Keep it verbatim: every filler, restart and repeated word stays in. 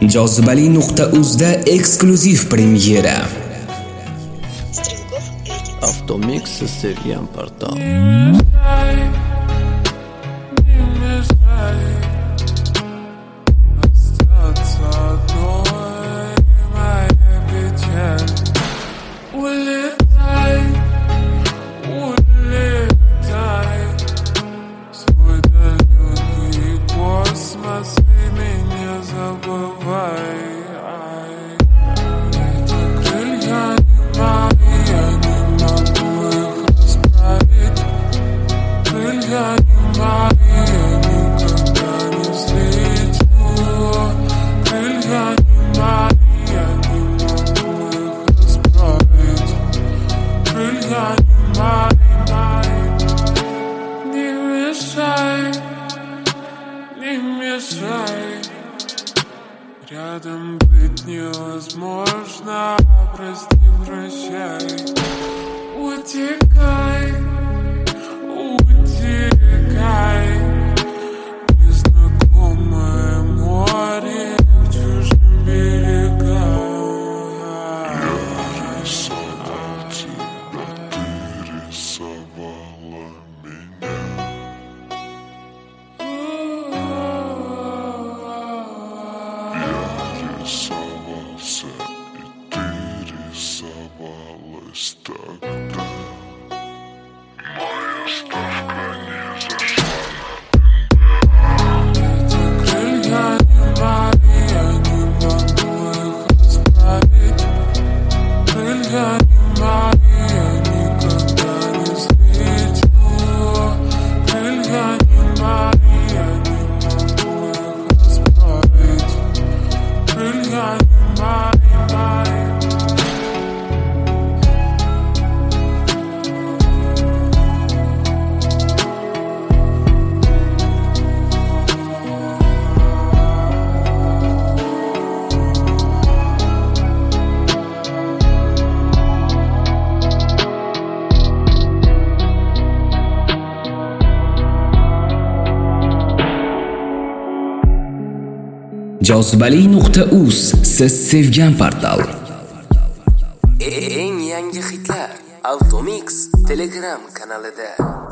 Jozibali nuqta uzda eksklyuziv premyera. Avtomix sevgan portal. Рядом быть невозможно, прости, прощай. Утекай, утекай. Незнакомое море в чужим берегам. Я рисовал тебя, ты рисовала меня. Рисовался, и ты рисовалась тогда. Моя ставка не зашла на тендер. Эти крылья не мои, я не могу их расправить. Крылья не мои, я никогда не слечу. Крылья не мои, я не могу их расправить. Крылья не мои, мои. Jozibali nuqta uz siz sevgan portal. Eng yangi hitlar Avtomix Telegram kanalida.